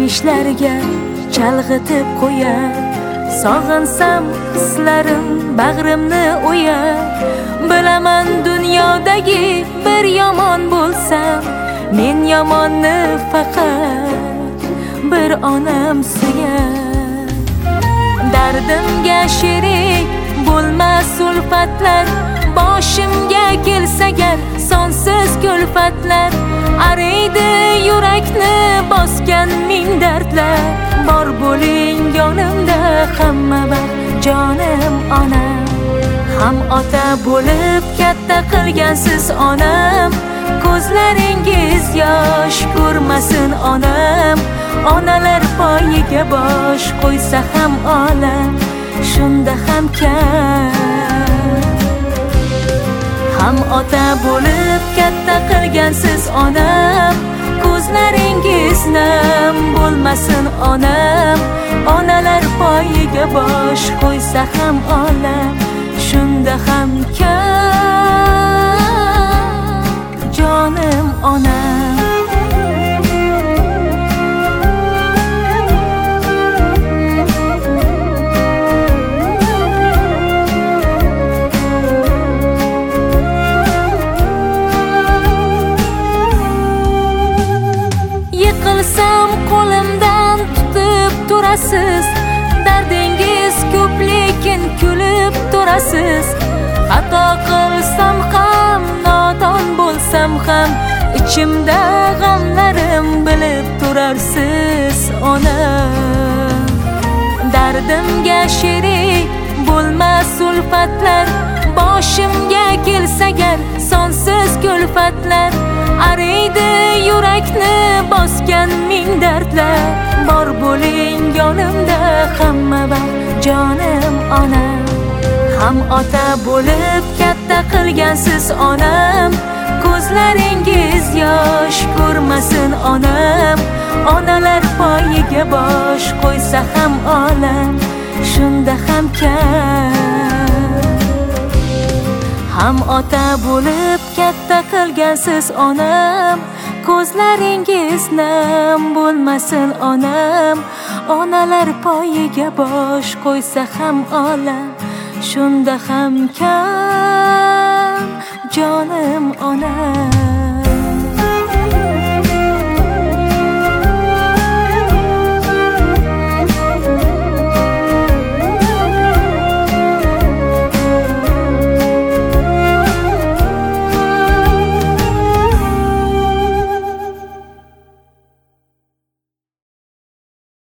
nishlariga chalg'itib qo'yar. Sog'insam hislarim bag'rimni o'yar. Bilaman dunyodagi bir yomon bo'lsam, men yomonni faqat bir onam suyar. Dardimga sherik bo'lmas ulfatlar, boshimga kelsa gar sonsiz kulfatlar. Ariydi yurakni bosgan ming dardlar. Bor bo'ling yonimda hamma vaqt jonim onam. Ham ota bo'lib katta qilgansiz onam. Ko'zlaringiz yosh ko'rmasin onam. Onalar poyiga bosh qo'ysa ham olam, shunda ham kam. Ham ota bo'lib katta qilgansiz onam. Ko'zlaringiz nam bo'lmasin onam. Onalar poyiga bosh qo'ysa ham olam, shunda ham kam. Jonim onam. Yiqilsam qo'limdan tutib turasiz. Dardingiz ko'p lekin kulib turasiz. Xato qilsam ham, nodon bo'lsam ham, ichimda g'amlarim bilib turarsiz onam. Dardimga sherik bo'lmas ulfatlar, boshimga kelsa gar sonsiz kulfatlar. Ariydi yurakni bosgan ming dardlar. Bor bo'ling yonimda hamma vaqt jonim onam. Ham ota bo'lib katta qilgansiz onam. Ko'zlaringiz yosh ko'rmasin onam. Onalar poyiga bosh qo'ysa ham olam, shunda ham kam. Ham ota bo'lib katta qilgansiz onam. Ko'zlaringiz nam bo'lmasin onam. Onalar poyiga bosh qo'ysa ham olam, shunda ham kam. Jonim onam.